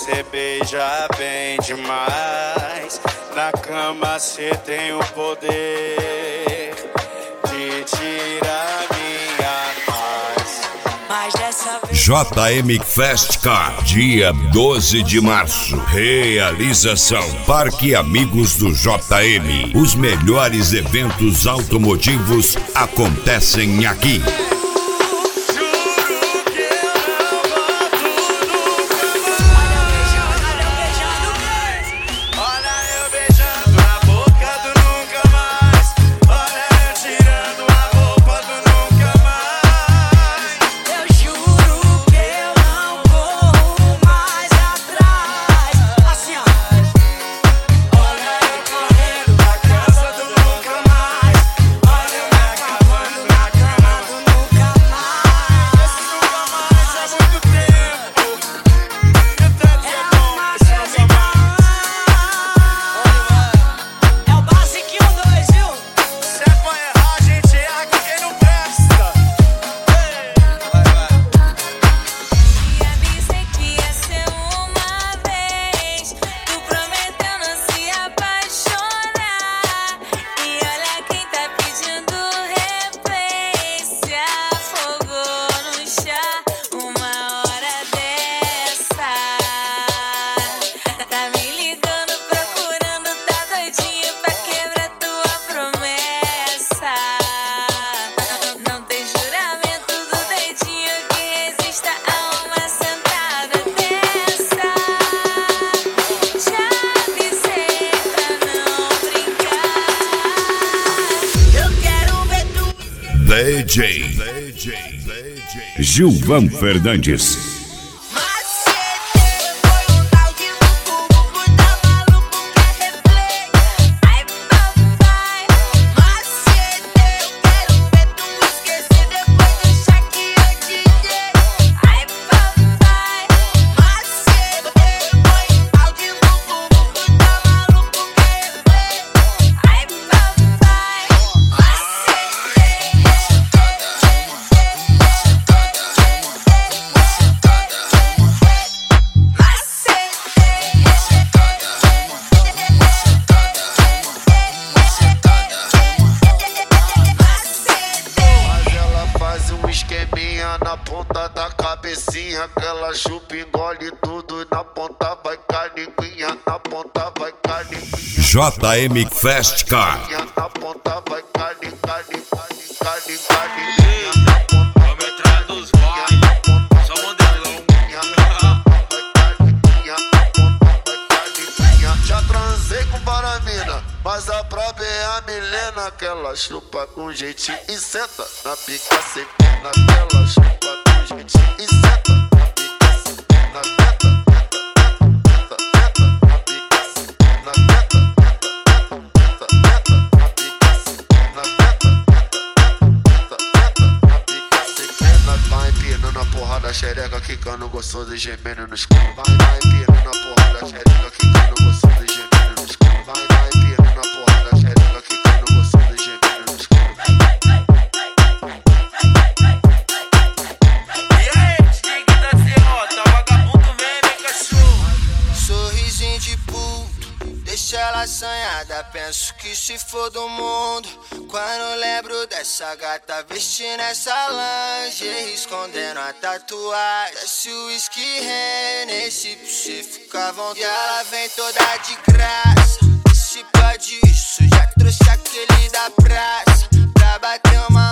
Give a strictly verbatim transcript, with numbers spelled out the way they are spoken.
cê beija bem demais. Na cama cê tem o poder de tirar minha paz. Mas dessa vez J M Fest Car, dia doze de março. Realização Parque Amigos do J M. Os melhores eventos automotivos acontecem aqui. D J Gilvan Fernandes. Na ponta da cabecinha, que ela chupa, engole tudo. Na ponta vai carninha, na ponta vai carninha. J M Fest Car. Na ponta vai carne, carne, carne, carne, carne. Vamos entrar nos bares, só modelão. Já transei com Paramina, mas a própria é a Milena, que ela chupa com jeitinho e senta na pica sem perna, que ela chupa com jeitinho e senta na pica sem perna, teta, teta, teta, na pica sem perna, teta, teta, teta, na pica sem perna, teta, teta, teta, na pica sem perna. Vai empinando a porra da xereca, quicando gostoso e gemendo no escuro. Vai, vai empinando a porra da xereca, quicando gostoso e gemendo no escuro. Vai, vai empinando a porra da xereca, quicando gostoso e gemendo no escuro. Ela assanhada, penso que se for do mundo. Quando lembro dessa gata vestindo essa lingerie, escondendo a tatuagem. Desce o whisky Hennessy pra você ficar à vontade. E ela vem toda de graça. Esse pode isso, já trouxe aquele da praça pra bater uma